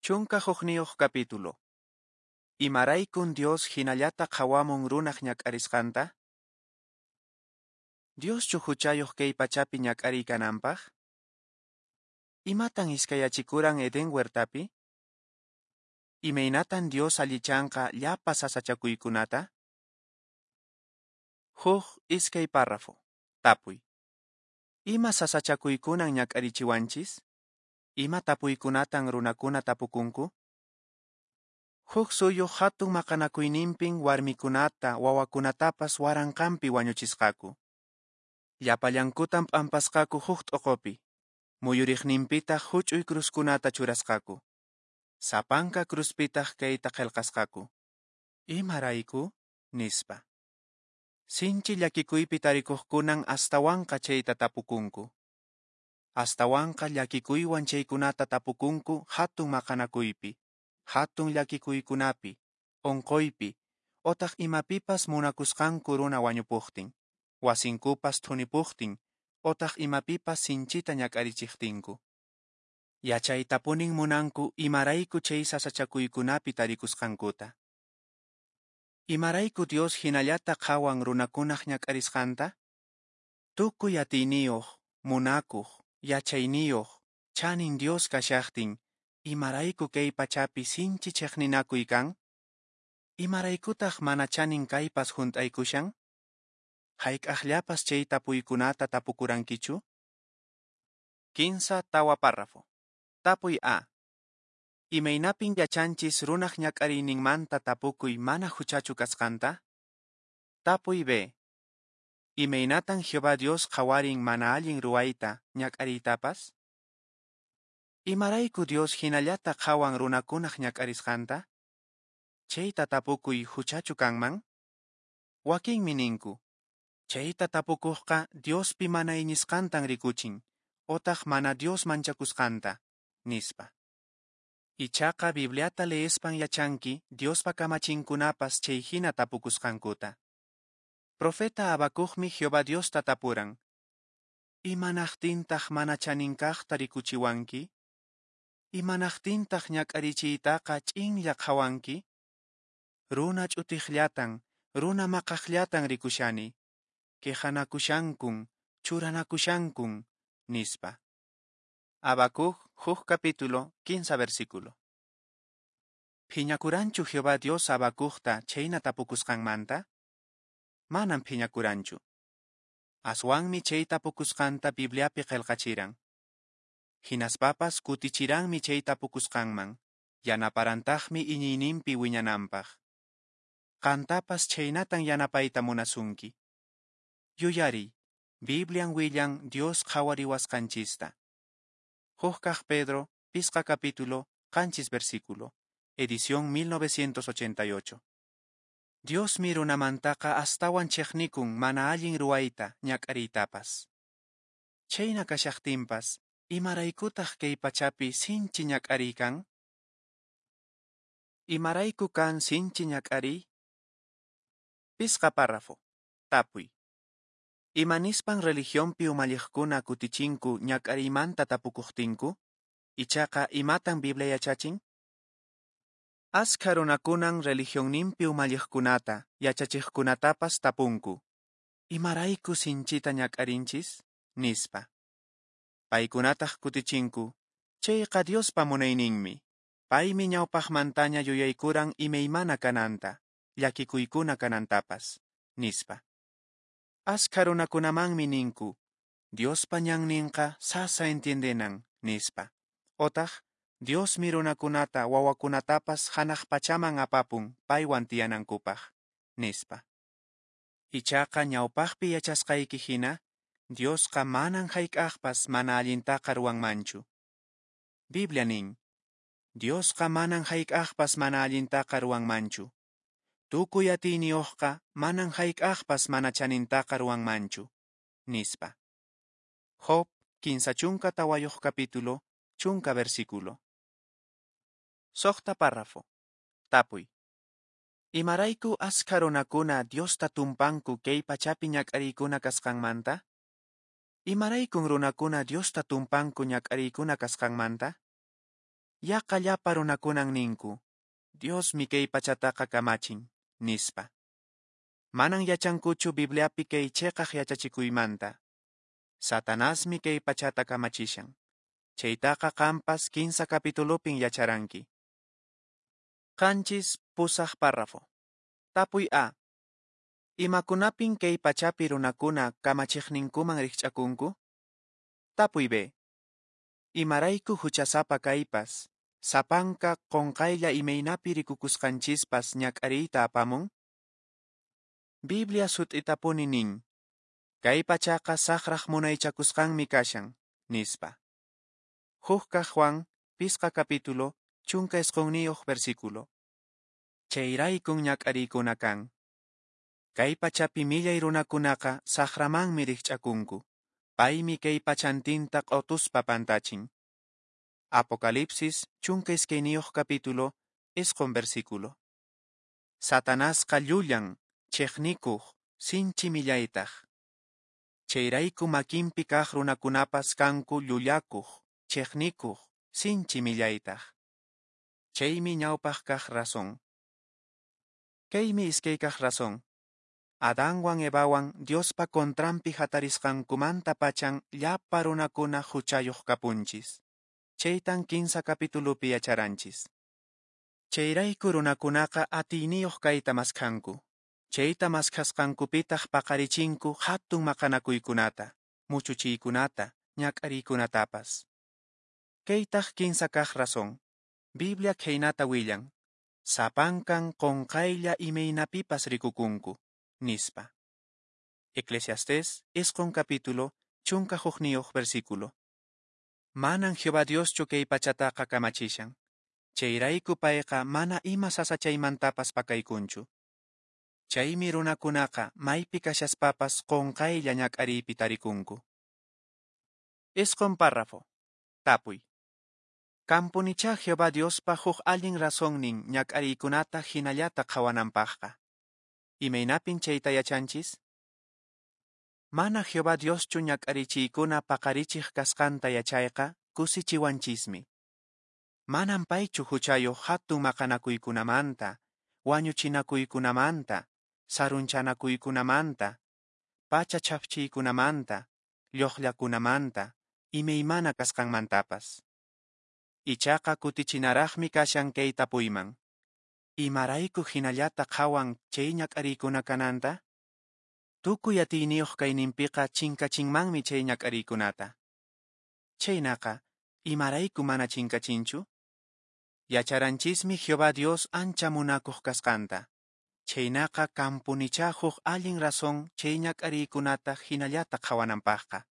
Chunka hukniyuq capítulo. Imaraykun Dios hinallata qawamun runaq ñak'arisqanta? Dios huchayuq kay pachapi ñak'ariykananpaq? Imatan iskayachikuran Eden huertapi? Imaynatan Dios allichanqa llapa sasachakuykunata? Huk iskay párrafo. Tapuy. Ima sasachakuykunan ñak'arichiwanchis? Ima tapuykunatan runakuna tapukunku? Huk suyuq hatun maqanakuyninpin warmikunata wawakunatapas waranqanpi wañuchisqaku. Llapallankutan p'ampasqaku huk t'uqupi. Muyuriqninpitaq huch'uy cruzkunata churasqaku. Sapanka cruzpitaq kayta qillqasqaku. Imarayku? Nispa. Sinchi llakikuypi tarikuqkunan astawanqa chayta tapukunku. Astawanqa llakikuywan chaykunata tapukunku hatun maqanakuypi. Hatun llakikuykunapi, onquypi, otaq imapipas munakusqanku runa wañupuqtin, wasinkupas thunipuqtin, otaq imapipas sinchita ñak'arichiqtinku. Yachaytapunin munanku imarayku chay sasachakuykunapi tarikusqankuta. Imarayku Dios hinallata qawan runakunaq ñak'arisqanta? Tukuy atiyniyuq, munakuq, yachayniyuq, chanin Dios kashaqtin, imarayku kay pachapi sinchi chiqninakuy kan? Imaraykutaq mana chanin kaypas hunt'aykushan? Hayk'aqllapas chay tapuykunata tapukurankichu? Kinsa tawa párrafo. Tapuy A. Imaynapin yachanchis runaq ñak'ariyninmanta tapukuy mana huchachu kasqanta? Tapuy B. Imaynatan Jehová Dios qawarin mana allin ruwayta ñak'ariytapas? Imarayku Dios hinallata qawan runakunaq ñak'arisqanta? Chayta tapukuy huchachu kanman? Wakinmi ninku. Chayta tapukuqqa Diospi mana iñisqantan rikuchin, otaq mana Dios manchakusqanta, nispa. Ichaqa Bibliata leespan yachanki Diospa kamachinkunapas chay hina tapukusqankuta. Profeta Habacuqmi Jehová Diosta tapuran. Imanaqtintaq mana chaninkaqta rikuchiwanki? Imanaqtintaq ñak'arichiytaqa ch'inlla qawanki? Runa ch'utiqllatan, runa maqaqllatan rikushani. Quejanakushankun, churanakushankun, nispa. Habacuc, huk capítulo, 15 versículo. ¿Phiñakuranchu Jehová Dios Habacucta chayna tapukusqanmanta? Manam phiñakuranchu. Aswanmi chay tapukusqanta Bibliapi qillqachiran. Hinaspapas kutichiranmi chay tapukusqanman, yanaparantaqmi iñiyninpi wiñananpaq. Qantapas chaynatan yanapayta munasunki. Yuyariy, Biblian willan Dios qhawariwasqanchista. Huk Pedro, Pisqa capítulo, qanchis versículo. Edición 1988. Dios mi runamantaqa astawan chiqnikun mana allin ruwayta ñak'ariytapas. Chayna kashaqtinpas, imaraykutaq kay pachapi sinchi ñak'ariykan? Imarayku kan sinchi ñak'ariy? Pisqa párrafo. Tapuy. Imanispan religionpi umalliqkuna kutichinku ñak'ariymanta tapukuqtinku? Ichaqa imatan Biblia yachachin? Askha runakunan religionninpi umalliqkunata yachachiqkunatapas tapunku. Imarayku sinchita ñak'arinchis? Nispa. Paykunataq kutichinku, chayqa Diospa munayninmi. Paymi ñawpaqmantaña yuyaykuran imaymana kananta, llakikuykuna kanantapas, nispa. Askha runakunamanmi ninku, Diospa ñanninqa sasa entiendenan, nispa. Otaq, Dios mi runakunata wawakunatapas hanaq pachaman apapun paywan tiyanankupaq, nispa. Ichaqa ñawpaqpi yachasqayki hina, Diosqa manan hayk'aqpas mana allintaqa ruwanmanchu. Biblia nin, Diosqa manan hayk'aqpas mana allintaqa ruwanmanchu. Tukuy atiyniyuqqa manan hayk'aqpas mana chanintaqa ruwanmanchu, nispa. Job, 15 chunka tawayuq capítulo, chunka versículo. Soqta párrafo. Tapuy. Imarayku askha runakuna Diosta tumpanku kay pachapi ñak'ariykuna kasqanmanta? Imaraykun runakuna Diosta tumpanku ñak'ariykuna kasqanmanta? yaqa llapa runakunan ninku, Dios mi kay pachataqa kamachin, nispa. Manan yachankuchu Bibliapi kay cheqaq yachachikuymanta. Satanás mi kay pachata kamachishan. Chaytaqa qampas 15 capitulupin yacharanki. Qanchis pusaq párrafo. Tapuy A. Imakunapin kay pachapi runakuna kamachiqninkuman rikch'akunku? Tapuy B. Imarayku huchasapa kaypas, sapanka qonqaylla imaynapi rikukusqanchispas ñak'ariyta apamun? Biblia sut'itapuni nin, kay pachaqa saqraq munaychakusqanmi kashan, nispa. Hukka Juan, pisqa capítulo, chunka esqonniyuq versículo. Chayraykun ñak'ariykuna kan. Kay pachapi millay runakunaqa saqramanmi rikch'akunku. Paymi kay pachantinta q'utuspa pantachin. Apocalipsis, chunka isqueyniyuq capítulo, esqon versículo. Satanasqa llullan, chiqnikuq, sinchi millaytaq. Chayrayku makinpi kaq runakunapas kanku llullakuq, chiqnikuq, sinchi millaytaq. Chaymi ñawpaq kaq razón. Kaymi iskay kaq razón. Adanwan Evawan Diospa kontrampi hatarisqankumanta pachan llapa runakuna huchayuq kapunchis. Chaytan 15 capitulupi yacharanchis. Chayrayku runakunaqa atiyniyuq kayta maskanku. Chayta maskasqankupitaq paqarichinku hatun maqanakuykunata, muchuchiykunata, ñak'ariykunatapas. Kaytaq 15 kaq razón. Biblia khaynata willan. Sapankan qonqaylla imaynapipas rikukunku, nispa. Eclesiastés, esqon capítulo, chunka huqniyuq versículo. Manan Jehová Dioschu kay pachataqa kamachishan. Chayrayku payqa mana ima sasachaymantapas pakaykunchu. Chaymi runakunaqa maypi kashaspapas qonqaylla ñak'ariypi tarikunku. Esqon párrafo. Tapuy. Kampunicha Jehová Diospa huk allin razonnin ñak'ariykunata hinallata qawananpaqqa. Imaynapin chayta yachanchis? Mana Jehová Dioschu ñak'arichiykuna paqarichiq kasqanta yachayqa kusichiwanchismi. Manan paychu huchayuq hatun maqanakuykunamanta, wañuchinakuykunamanta, sarunchanakuykuna, pacha chapchiykunamanta, lluqllakunamanta, imaymana kasqanmantapas. Ichaqa kutichinaraqmi kashan kay tapuyman. Imarayku hinallata qawan chay ñak'ariykuna kananta? Tukuy atiyniyuq kayninpiqa chinkachinmanmi chay ñak'ariykunata. Chaynaqa, imarayku mana chinkachinchu? Yacharanchismi Jehová Dios ancha munakuq kasqanta. Chaynaqa kampunicha huk allin razón chay ñak'ariykunata hinallata qawananpaqqa.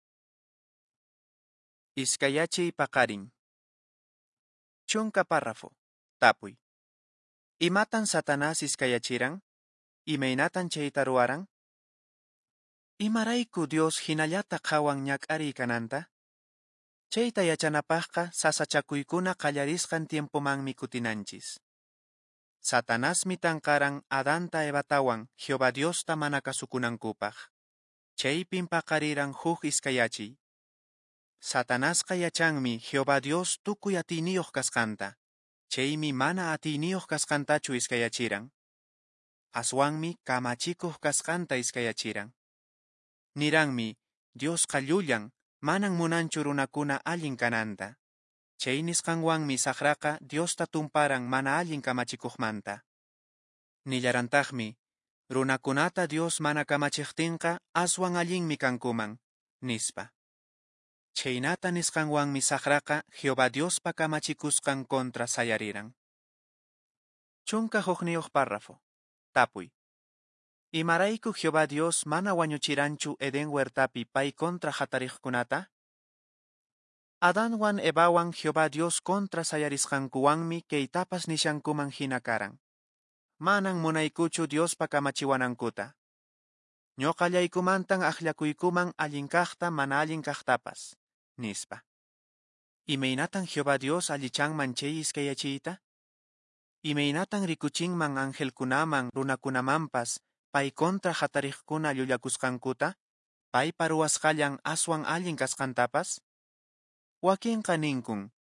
Iskayachiy paqarin. Chunka párrafo. Tapuy. Imatan Satanás iskayachiran? Imaynatan chayta ruwaran? Imarayku Dios hinallata qawan ñak'ariy kananta? Chayta yachanapaqqa sasachakuykuna qallarisqan tiempomanmi kutinanchis. Satanásmi tanqaran Adanta Evatawan Jehová Diosta mana kasukunankupaq. Chaypin paqariran huk iskayachiy. Satanasqa yachanmi Jehová Dios tukuy atiyniyuq kasqanta. Chaymi mana atiyniyuq kasqantachu iskayachiran. Aswanmi kamachikuq kasqanta iskayachiran. Niranmi, Diosqa llullan, manan munanchu runakuna allin kananta. Chay nisqanwanmi saqraqa Diosta tumparan mana allin kamachikuqmanta. Nillarantaqmi, runakunata Dios mana kamachiqtinqa aswan allinmi kankuman, nispa. Chaynata nisqanwanmi saqraqa Jehová Diospa kamachikusqan kontra sayariran. Chunka huqniyuq párrafo. Tapuy. Imarayku Jehová Dios mana wañuchiranchu Eden huertapi pay kontra hatariqkunata? Adanwan Evawan Jehová Dios kontra sayarisqankuwanmi kaytapas nishankuman hinakaran. Manan munaykuchu Diospa kamachiwanankuta. Ñoqallaykumantan aqllakuykuman allin kaqta mana allin kaqtapas, nispa. Imaynatan Jehová Dios allichanman chay iskayachiyta? Imaynatan rikuchinman angelkunaman runakunamanpas pay kontra hatariqkuna llullakusqankuta? Pay paruwasqallan aswan allin kasqantapas? Wakinqa ninkun,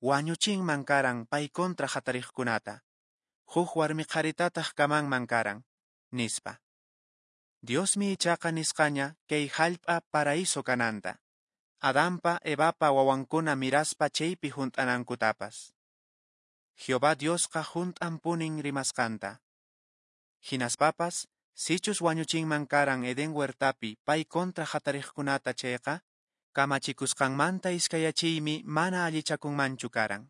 wañuchinman karan pay contra hatariqkunata. Huk warmi qharitataq kamanman karan, nispa. Diosmi ichaqa nisqaña kay hallp'a paraíso kananta. Adampa Evapa wawankuna miraspa chaypi junt'anankutapas. Jehová Diosqa junt'an punin rimasqanta. Hinaspapas, sichus wañuchinman karan Eden huertapi pay contra hatariqkunata chayqa, kamachikusqanmanta iskayachiymi mana allichakunmanchu karan.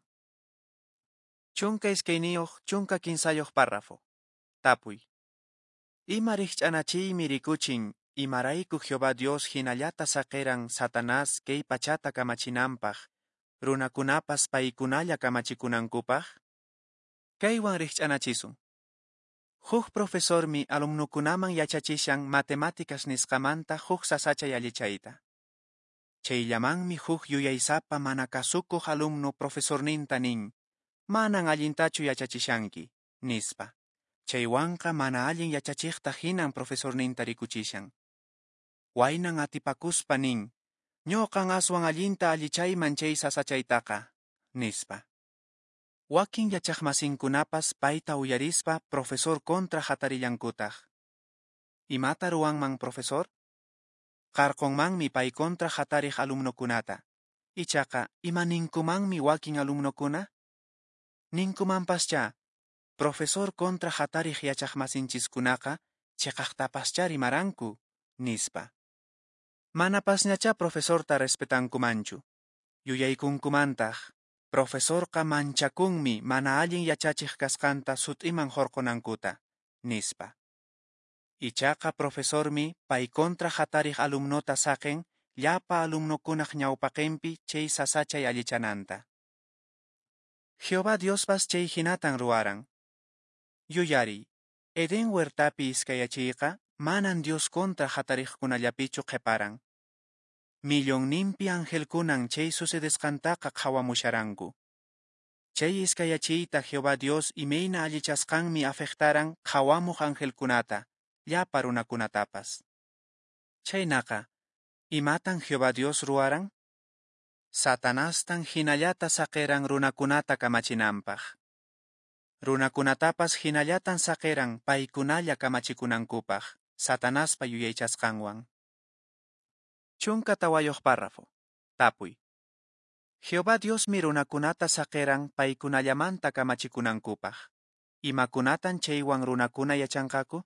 Chunka iskayniyuq chunka kinsayuq párrafo. Tapuy. Ima riqch'anachiymi rikuchin imarayku Jehová Dios hinallata saqiran Satanás kay pachata kamachinanpaq, runakunapas paykunalla kamachikunankupaq? Kaywan riqch'anachisun. Huk profesormi alumnukunaman yachachishan matemáticas nisqamanta huk sasachay allichayta. Chayllamanmi huk yuyaysapa mana kasukuq alumnu profesorninta nin, manan allintachu yachachishanki, nispa. Chaywanqa mana allin yachachiqta hinan profesorninta rikuchishan. Waynan atipakuspa nin, ñoqan aswan allinta allichayman chay sasachaytaqa, nispa. Wakin yachaqmasinkunapas payta uyarispa profesor contra hatarillankutaq. Imata ruwanman profesor? Qarqunmanmi pay contra hatariq alumnukunata. Ichaqa ima ninkumanmi wakin alumnukuna? Ninkumanpascha, profesor contra hatariq yachaqmasinchiskunaqa chiqaqtapascha rimaranku, nispa. Manapasñacha profesorta respetankumanchu. Yuyaykunkumantaq, profesorqa manchakunmi mana allin yachachiq kasqanta sut'iman horqonankuta, nispa. Ichaqa profesormi pay contra hatariq alumnota saqen llapa alumnukunaq ñawpaqinpi chay sasachay allichananta. Jehová Diospas chay hinatan ruwaran. Yuyari, Eden huertapi iskayachiyqa manan Dios contra hatariqkunallapichu qeparan. Millonninpi angelkunan chay sucedesqantaqa qhawamusharanku. Chay iskayachiyta Jehová Dios imayna allichasqanmi afectaran qhawamuq angelkunata, llapa runakunatapas. Chaynaqa, imatan Jehová Dios ruwaran? Satanastan hinallata saqiran runakunata kamachinanpaq. Runakunatapas hinallatan saqiran paykunalla kamachikunankupaq, Satanaspa yuyaychasqanwan. Chunka tawayuq párrafo. Tapuy. Jehová Diosmi runakunata saqiran paykunallamanta kamachikunankupaq. Imakunatan chaywan runakuna yachanqaku?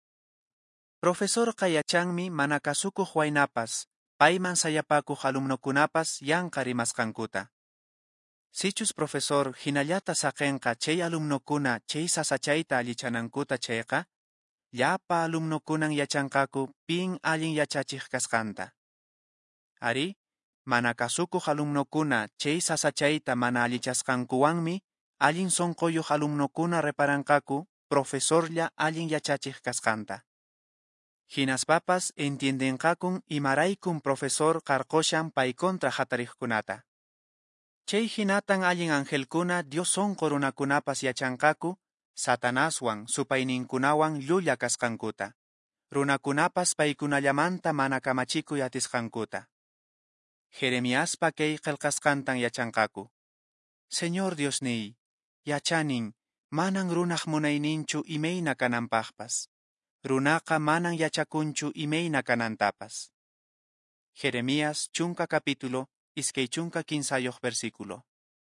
Profesorqa yachanmi mana kasukuq waynapas, payman sayapakuq alumnukunapas yanqa rimasqankuta. Sichus profesor hinallata saqenqa chay alumnukuna chay sasachayta allichanankuta chayqa, llapa alumnukunan yachanqaku pin allin yachachiq kasqanta. Ari, mana kasukuq alumnukuna chay sasachayta mana allichasqankuwanmi allin sonqoyuq alumnukuna reparanqaku profesorlla allin yachachiq kasqanta. Hinaspapas entiendenqakun imaraykun profesor qarqoshan pay contra hatariqkunata. Chay hinatan allin angelkuna Dios sonqo runakunapas yachanqaku Satanaswan supayninkunawan llulla kasqankuta. Runakunapas paykunallamanta mana kamachikuy atisqankuta. Jeremiaspa kay qillqasqantan yachanqaku. Señor Diosniy, yachanin, manan runaq munayninchu imayna kananpaqpas. Runaqa manan yachakunchu imayna kanantapas. Jeremías chunka capítulo iskay chunka kinsayuq versículo.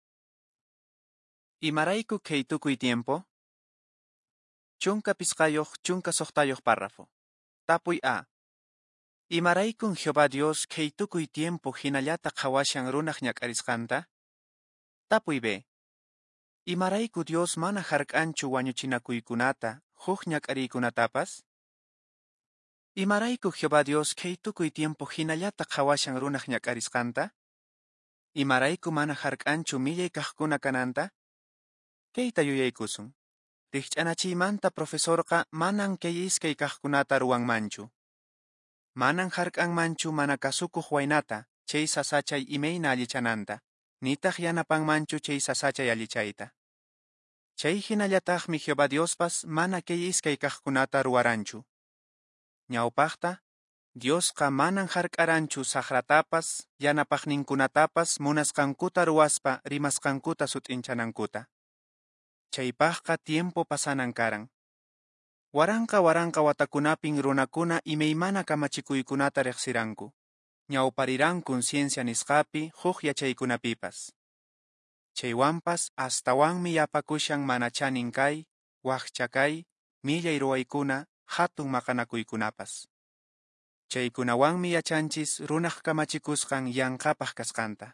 Imarayku kay tukuy tiempo? Chunka pisqayuq chunka soqtayuq párrafo. Tapuy A. Imaraykun Jehová Dios kay tukuy tiempo hinallata qhawashan runaq ñak'arisqanta? Tapuy B. Imarayku Dios mana hark'anchu wañuchinakuykunata huk ñak'ariykunatapas? Imarayku Jehová Dios kay tukuy tiempo hinallata qhawashan runaq ñak'arisqanta? Imarayku mana hark'anchu millay kaqkuna kananta? Kayta yuyaykusun. Riqch'anachiymanta profesorqa manan kay iskay kaqkunata ruwanmanchu. Manan hark'anmanchu mana kasukuq waynata chay sasachay imayna allichananta, nitaq yanapanmanchu chay sasachay allichayta. Chay hinallataqmi Jehová Diospas mana kay iskay kaqkunata ruwaranchu. Ñawpaqta, Diosqa manan hark'aranchu saqratapas, yanapaqninkunatapas munasqankuta ruwaspa rimasqankuta sut'inchanankuta. Chaypaqqa tiempo pasanan karan. Waranqa watakunapin runakuna imaymana kamachikuykunata riqsiranku. Ñawpariranku ciencia nisqapi huk yachaykunapipas. Chaywanpas astawanmi yapakushan mana chanin kay, waqcha kay, millay ruwaykuna, hatun maqanakuykunapas. Chaykunawanmi yachanchis runaq kamachikusqan yanqapaq kasqanta.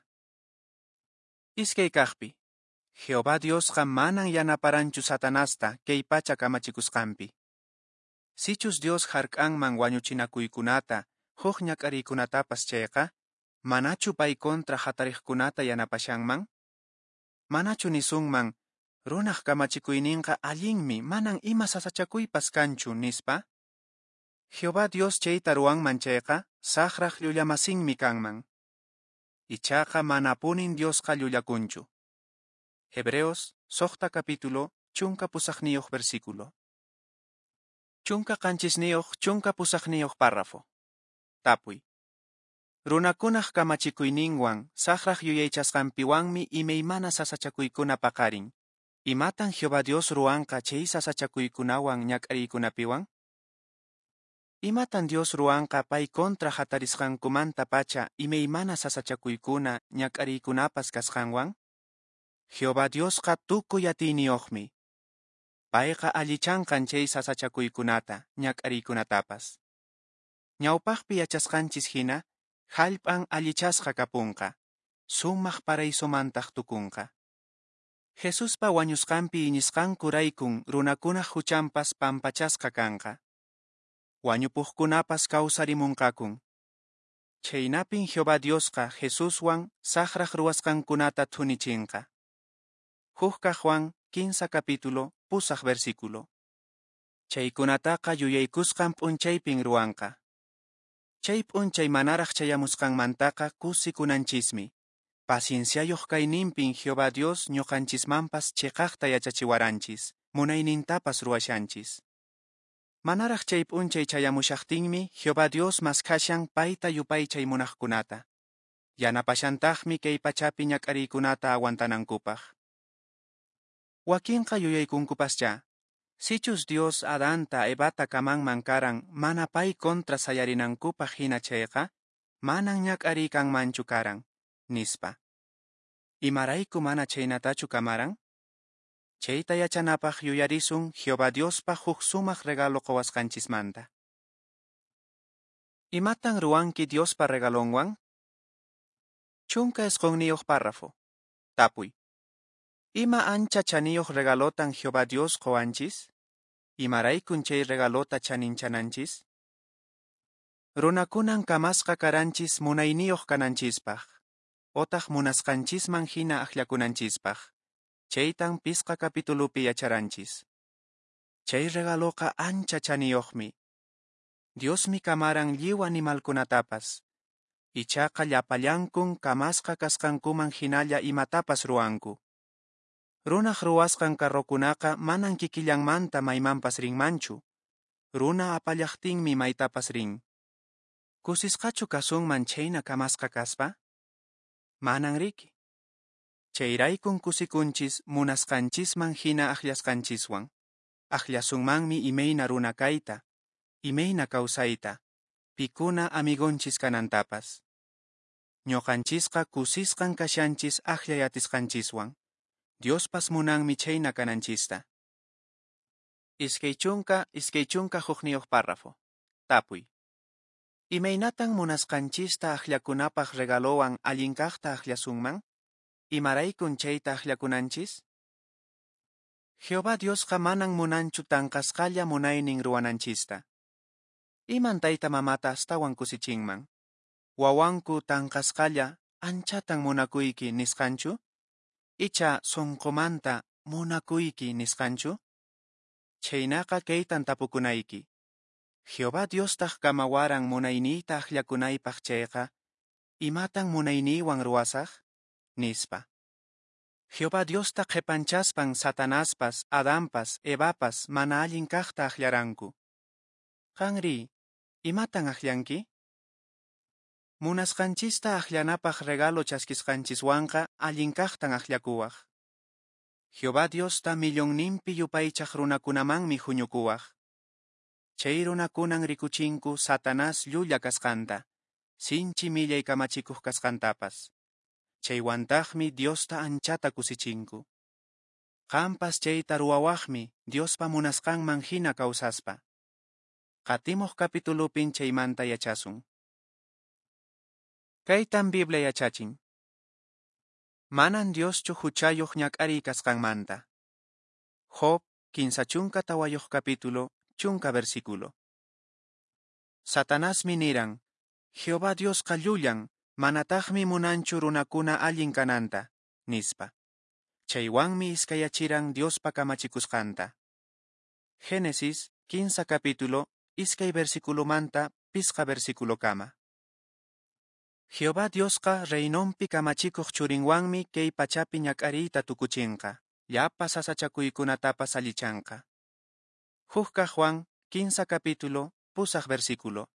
Iskay kaqpi, Jehová Diosqa manan yanaparanchu Satanasta kay pacha kamachikusqanpi. Sichus Dios hark'anman wañuchinakuykunata, huk ñak'ariykunatapas chayqa, manachu pay kontra hatariqkunata yanapashanman? Manachu nisunman, runaq kamachikuyninqa allinmi manan ima sasachakuypas kanchu nispa? Jehová Dios chayta ruwanman chayqa, saqraq llullamasinmi kanman. Ichaqa manapunin Diosqa llullakunchu. Hebreos, soqta capítulo, chunka pusaqniyuq versículo. Chunka qanchisniyuq, chunka pusaqniyuq párrafo. Tapuy. Runakunaq kamachikuyninwan, saqraq yuyaychasqanpiwanmi imaymana sasachakuykuna paqarin. Imatan Jehová Dios ruwanqa chay sasachakuykunawan ñak'ariykunapiwan? Imatan Dios ruwanqa pay kontra hatarisqankumanta pacha imaymana sasachakuykuna ñak'ariykunapas kasqanwan? Jehová Diosqa tukuy atiyniyuqmi. Payqa allichanqan chay sasachakuykunata, ñak'ariykunatapas. Ñawpaqpi yachasqanchis hina, hallp'an allichasqa kapunqa. Sumaq paraysumantaq tukunqa. Jesuspa wañusqanpi iñisqanku raykun runakunaq huchanpas pampachasqa kanqa. Wañupuqkunapas kawsarimunqakun. Chaynapin Jehová Diosqa Jesuswan saqraq ruwasqankunata thunichinqa. Hukqa Juan 15 capítulo, pusaq versículo. Chaykunataqa yuyaykusqan p'unchaypin ruwanqa. Chay p'unchay manaraq chayamusqanmantaqa kusikunanchismi. Pacienciayuq kayninpin Jehová Dios ñuqanchismanpas chiqaqta yachachiwaranchis, munaynintapas ruwashanchis. Manaraq chay p'unchay chayamushaqtinmi Jehová Dios maskashan payta yupaychay munaqkunata. Yanapashantaqmi kay pachapi ñak'ariykunata aguantanankupaq. Wakinqa yuyaykunkupascha. Sichus Dios Adanta Evata kamanman karan mana pay kontra sayarinankupaq hina chayqa, manan ñak'ariykanmanchu karan, nispa. Imarayku mana chaynatachu kamaran? Chayta yachanapaq yuyarisun Jehová Diospa huk sumaq regalo qowasqanchismanta. Imatan ruwanki Diospa regalonwan? Chunka esqonniyuq párrafo. Tapuy. Ima ancha chaniyuq regalotan Jehová Dios qowanchis? Imaraykun chay regalota chaninchananchis? Runakunan kamasqa karanchis munayniyuq kananchispaq. Otaq munasqanchisman hina aqllakunanchispaq. Chaytan pisqa capitulupi yacharanchis. Chay regaloqa ancha chaniyuqmi. Diosmi kamaran lliw animalkunatapas. Ichaqa llapallankun kamasqa kasqankuman hinalla imatapas ruwanku. Runaq ruwasqan karrukunaqa manan kikillanmanta maymanpas rinmanchu. Runa apallaqtinmi maytapas rin. Kusisqachu kasunman chayna kamasqa kaspa? Manan riki. Chayraykun kusikunchis munasqanchisman hina aqllasqanchiswan. Aqllasunmanmi imayna runa kayta, imayna kawsayta, pikuna amigunchis kanantapas. Ñuqanchisqa kusisqan kashanchis aqllayatisqanchiswan. Diospas munanmi chayna kananchista. Iskaychunka hukniyuq párrafo. Tapuy. Imaynatan munasqanchista aqllakunapaq regalowan allinkaqta aqllasunman? Imaraykun chayta aqllakunanchis? Jehová Diosqa manan munanchu tanqasqalla munaynin ruwananchista. Iman tayta mamata astawan kusichinman. Wawanku tanqasqalla anchatan munakuyki nisqanchu? Icha sunqumanta munakuyki nisqanchu? Chaynaqa kaytan tapukunayki. Jehová Diostaq kamawaran munayniyta aqllakunaypaq chayqa, imatan munayniywan ruwasaq? Nispa. Jehová Diosta qhipanchaspan Satanaspas, Adampas, Evapas mana allin kaqta aqllaranku. Qanri, Imatan akllanki? Munasqanchista akllanapaq regalo chaskisqanchiswanqa allinkaqtan aklakuwaq. Jehová Diosta millonninpi yupaychaq runakunamanmi huñukuwaq. Chay runakunan rikuchinku Satanás llulla kasqanta, sinchi millay kamachikuq kasqantapas. Chaywantaqmi Diosta anchata kusichinku. Qampas chayta ruwawaqmi Diospa munasqanman hina kawsaspa. Qatimuq capitulupin chaymanta yachasun. Kaytan Biblia yachachin. Manan Dioschu huchayuq ñak'ariy kasqanmanta. Job 15 chunka tawayuq capítulo chunka versículo. Satanásmi niran, Jehová Diosqa llullan, manataqmi munanchu runakuna allin kananta, nispa. Chaywanmi iskayachiran Diospa kamachikusqanta. Génesis 15 capítulo iskay versículumanta pisqa versículo kama. Jehová Diosqa reynonpi kamachikuq churinwanmi kay pachapi ñak'ariyta tukuchinqa, llapa sasachakuykunatapas allichanqa. Hukka Juan 15 capítulo pusaq versículo.